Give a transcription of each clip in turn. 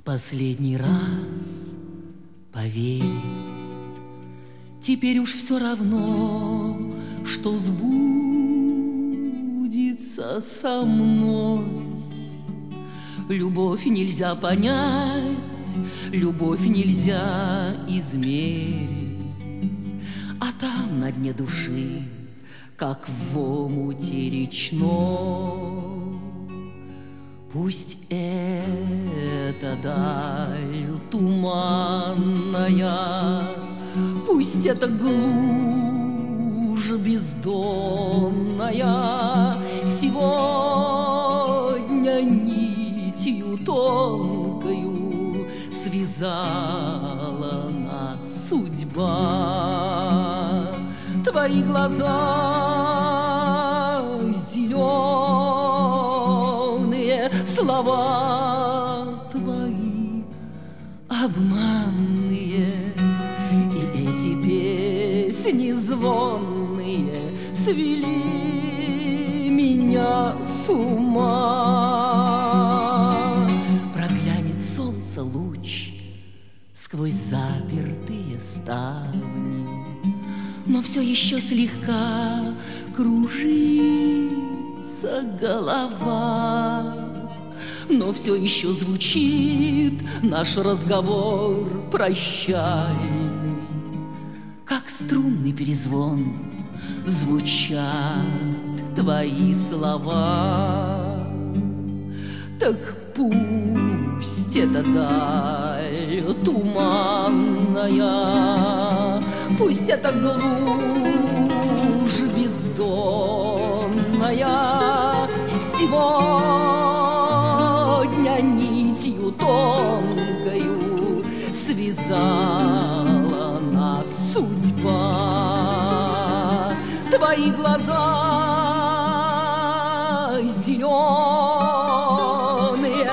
последний раз поверить. Теперь уж все равно, что сбудется со мной. Любовь нельзя понять, любовь нельзя измерить, а там на дне души, как в омуте речном, пусть эта даль туманная, пусть эта глушь бездонная сегодня нитью тонкою связала нас судьба. Твои глаза зеленые, слова твои обманные, и эти песни звонные свели меня с ума. Проглянет солнце луч сквозь запертые ставни, но все еще слегка кружится голова, но все еще звучит наш разговор прощальный, как струнный перезвон звучат твои слова. Так пусть эта даль туманная, пусть эта глушь бездонная сегодня нитью тонкою связала нас судьба. Твои глаза зеленые,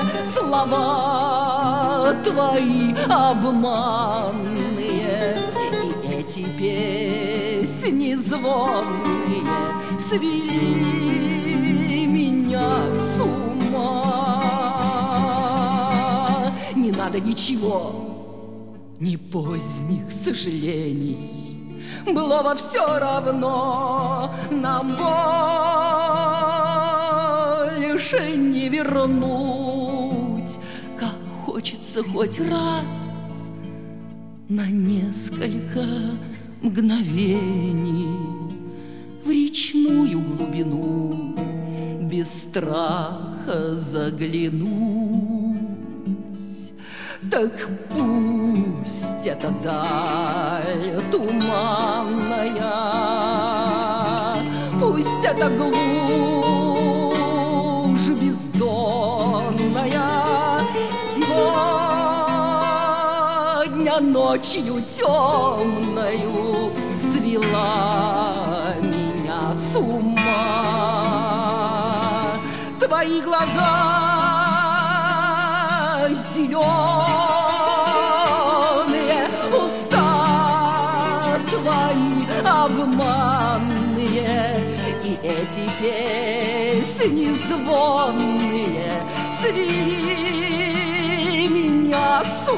слова твои обманные, и эти песни звонные свели меня с ума. Не надо ничего, ни поздних сожалений, былого все равно нам больше не вернуть. Как хочется хоть раз на несколько мгновений в речную глубину без страха заглянуть. Так пусть эта даль туманная, пусть эта глушь бездонная сегодня ночью темною свела меня с ума. Твои глаза зеленые, уста твои обманные, и эти песни звонные свели меня с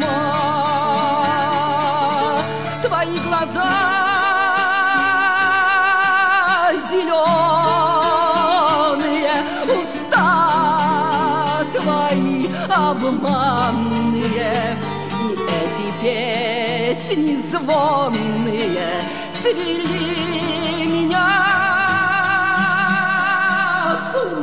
ума. Твои глаза зеленые, уста твои обманные, и эти песни звонные свели меня с ума.